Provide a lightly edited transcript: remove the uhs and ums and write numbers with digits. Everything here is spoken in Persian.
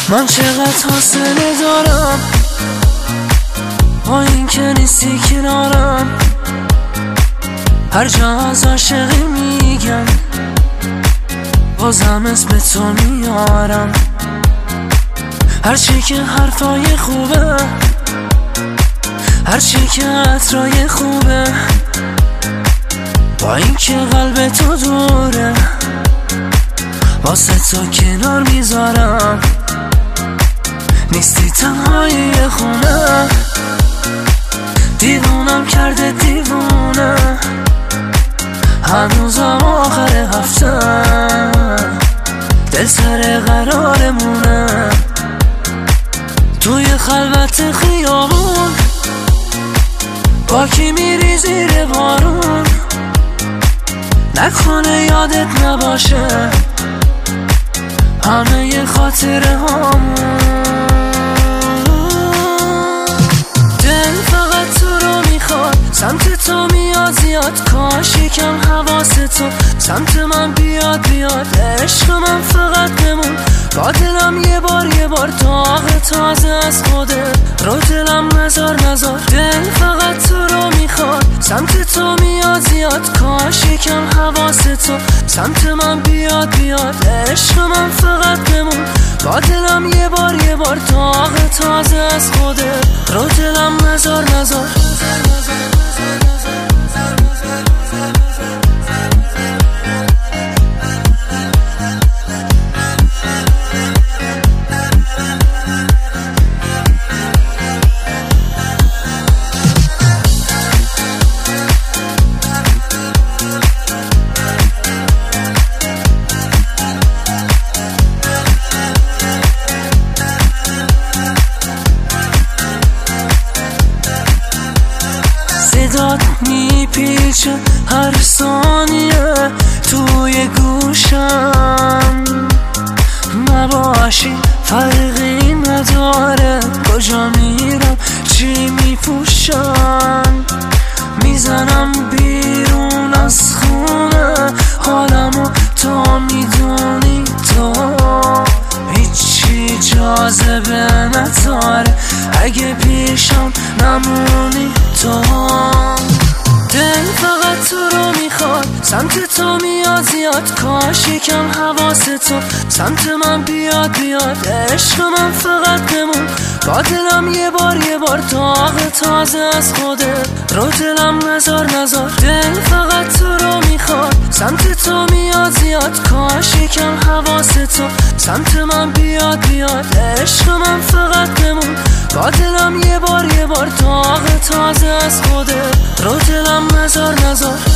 من چقدر حوصله دارم با این که نیستی کنارم، هر جا از عاشقی میگم بازم اسم تو میارم. هرچی که حرفای خوبه، هرچی که عطرای خوبه، با این که قلب تو دوره واسه تو کنار میذارم. نیستی تنهای خونه، دیوونم کرده دیوونه، هنوزم آخر هفته دل سر قرارمونه. توی خلوت خیابون با کی میری زیر بارون، نکنه یادت نباشه همه ی خاطره هامون. دل فقط تو رو میخواد، سمت تو میاد زیاد، کاش یکم حواس تو سمت من بیاد. عشق من فقط بمون با دلم یه بار داغ تازه از خوده رو دلم نزار. دل فقط تو رو میخواد، سمت تو میاد زیاد، کاش یکم حواس تو سمت من بیاد. عشق من فقط بمون با دلم یه بار داغ تازه از خوده رو دلم نزار. صدات میپیچه هر ثانیه توی گوشم، نباشی فرقی نداره کجا میرم چی میپوشم. میزنم بیرون از خونه حالمو تا میدونی تو، هیچی جاذبه نداره اگه پیشم نمونی تو. دل فقط تو رو میخواد، سمت تو میاد زیاد، کاش یکم حواس تو سمت من بیاد. عشق من فقط بمون با دلم یه بار داغ تازه از خوده رو دلم نزار. دل فقط تو رو میخواد، سمت تو میاد زیاد، کاش یکم حواس تو سمت من بیاد. عشق من فقط بمون با دلم یه بار داغ تازه از خوده رو دلم نزار.